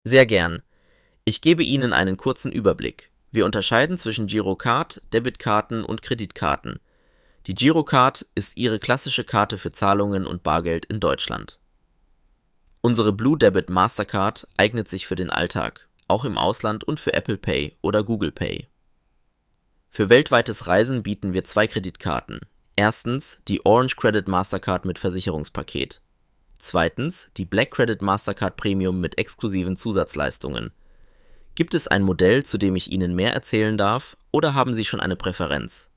Sehr gern. Ich gebe Ihnen einen kurzen Überblick. Wir unterscheiden zwischen Girocard, Debitkarten und Kreditkarten. Die Girocard ist Ihre klassische Karte für Zahlungen und Bargeld in Deutschland. Unsere Blue Debit Mastercard eignet sich für den Alltag, auch im Ausland und für Apple Pay oder Google Pay. Für weltweites Reisen bieten wir zwei Kreditkarten. Erstens die Orange Credit Mastercard mit Versicherungspaket. Zweitens die Black Credit Mastercard Premium mit exklusiven Zusatzleistungen. Gibt es ein Modell, zu dem ich Ihnen mehr erzählen darf, oder haben Sie schon eine Präferenz?